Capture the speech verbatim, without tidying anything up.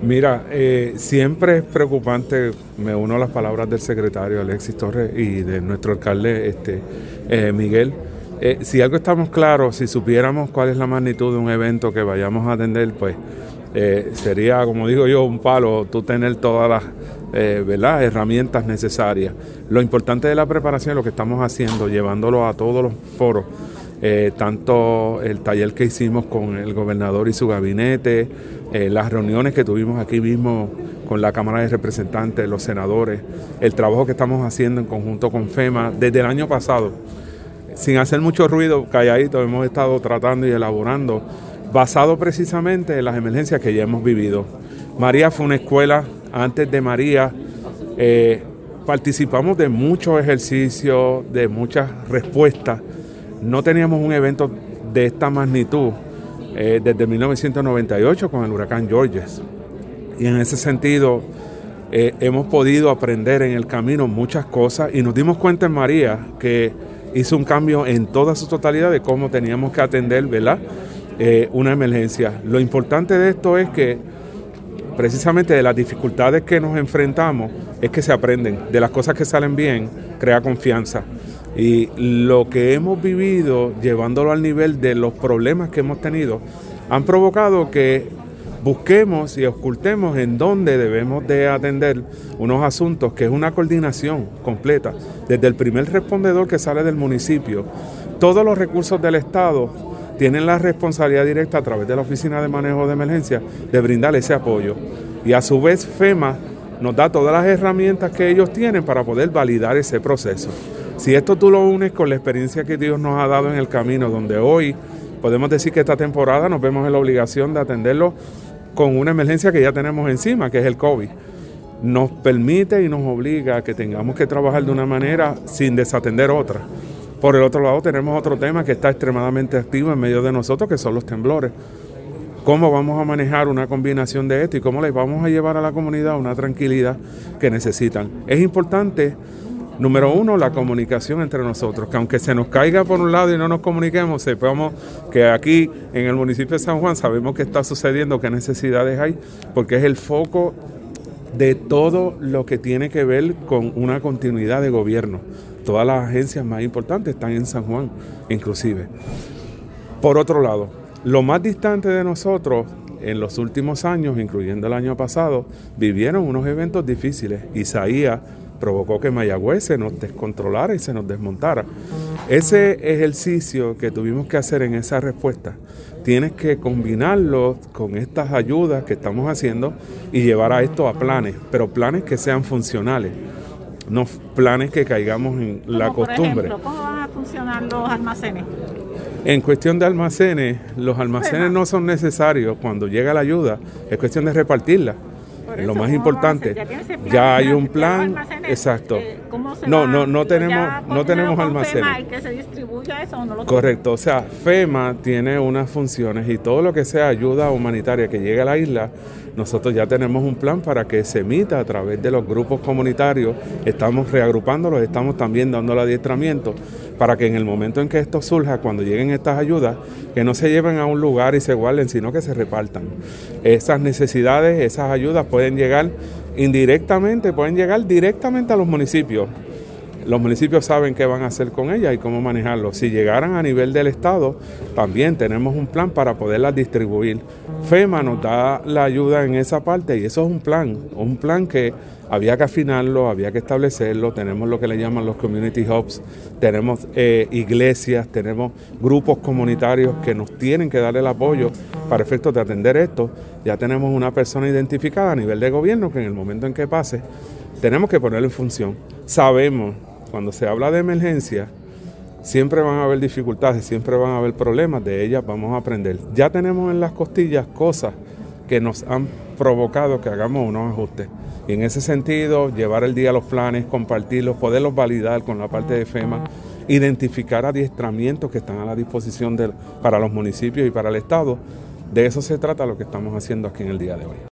Mira, eh, siempre es preocupante, me uno a las palabras del secretario Alexis Torres y de nuestro alcalde este, eh, Miguel. Eh, si algo estamos claros, si supiéramos cuál es la magnitud de un evento que vayamos a atender, pues eh, sería, como digo yo, un palo tú tener todas las eh, ¿verdad? herramientas necesarias. Lo importante de la preparación es lo que estamos haciendo, llevándolo a todos los foros. Eh, tanto el taller que hicimos con el gobernador y su gabinete, eh, las reuniones que tuvimos aquí mismo con la Cámara de Representantes, los senadores, el trabajo que estamos haciendo en conjunto con FEMA desde el año pasado, sin hacer mucho ruido, calladito, hemos estado tratando y elaborando, basado precisamente en las emergencias que ya hemos vivido. María fue una escuela, antes de María eh, participamos de muchos ejercicios, de muchas respuestas. No teníamos un evento de esta magnitud eh, desde mil novecientos noventa y ocho con el huracán Georges. Y en ese sentido eh, hemos podido aprender en el camino muchas cosas y nos dimos cuenta en María que hizo un cambio en toda su totalidad de cómo teníamos que atender, ¿verdad? Eh, una emergencia. Lo importante de esto es que precisamente de las dificultades que nos enfrentamos es que se aprenden. De las cosas que salen bien, crea confianza. Y lo que hemos vivido, llevándolo al nivel de los problemas que hemos tenido, han provocado que busquemos y ocultemos en dónde debemos de atender unos asuntos, que es una coordinación completa, desde el primer respondedor que sale del municipio. Todos los recursos del Estado tienen la responsabilidad directa a través de la Oficina de Manejo de Emergencia de brindar ese apoyo. Y a su vez FEMA nos da todas las herramientas que ellos tienen para poder validar ese proceso. Si esto tú lo unes con la experiencia que Dios nos ha dado en el camino, donde hoy podemos decir que esta temporada nos vemos en la obligación de atenderlo con una emergencia que ya tenemos encima, que es el COVID, nos permite y nos obliga a que tengamos que trabajar de una manera sin desatender otra. Por el otro lado tenemos otro tema que está extremadamente activo en medio de nosotros, que son los temblores. ¿Cómo vamos a manejar una combinación de esto y cómo les vamos a llevar a la comunidad una tranquilidad que necesitan? Es importante, número uno, la comunicación entre nosotros, que aunque se nos caiga por un lado y no nos comuniquemos, sepamos que aquí en el municipio de San Juan sabemos qué está sucediendo, qué necesidades hay, porque es el foco de todo lo que tiene que ver con una continuidad de gobierno. Todas las agencias más importantes están en San Juan, inclusive. Por otro lado, lo más distante de nosotros, en los últimos años, incluyendo el año pasado, vivieron unos eventos difíciles. Isaías provocó que Mayagüez se nos descontrolara y se nos desmontara. Ese ejercicio que tuvimos que hacer en esa respuesta, tienes que combinarlo con estas ayudas que estamos haciendo y llevar a esto a planes, pero planes que sean funcionales, no planes que caigamos en la costumbre. Por ejemplo, ¿cómo van a funcionar los almacenes? En cuestión de almacenes, los almacenes no son necesarios cuando llega la ayuda, es cuestión de repartirla. Es lo más importante. ¿Ya, ya hay un plan, exacto. Eh, ¿Cómo se no, va? no, no tenemos, ¿Ya no tenemos almacenes. FEMA y que se distribuya eso o no lo Correcto, o sea, FEMA tiene unas funciones y todo lo que sea ayuda humanitaria que llegue a la isla, nosotros ya tenemos un plan para que se emita a través de los grupos comunitarios, estamos reagrupándolos, estamos también dando el adiestramiento para que en el momento en que esto surja, cuando lleguen estas ayudas, que no se lleven a un lugar y se guarden, sino que se repartan. Esas necesidades, esas ayudas pueden llegar indirectamente, pueden llegar directamente a los municipios. Los municipios saben qué van a hacer con ellas y cómo manejarlo. Si llegaran a nivel del Estado, también tenemos un plan para poderlas distribuir. FEMA nos da la ayuda en esa parte y eso es un plan, un plan que había que afinarlo, había que establecerlo. Tenemos lo que le llaman los community hubs, tenemos eh, iglesias, tenemos grupos comunitarios que nos tienen que dar el apoyo para efectos de atender esto. Ya tenemos una persona identificada a nivel de gobierno que en el momento en que pase, tenemos que ponerlo en función. Sabemos, cuando se habla de emergencia, siempre van a haber dificultades, siempre van a haber problemas, de ellas vamos a aprender. Ya tenemos en las costillas cosas que nos han provocado que hagamos unos ajustes. Y en ese sentido, llevar el día a los planes, compartirlos, poderlos validar con la parte de FEMA, identificar adiestramientos que están a la disposición de, para los municipios y para el Estado. De eso se trata lo que estamos haciendo aquí en el día de hoy.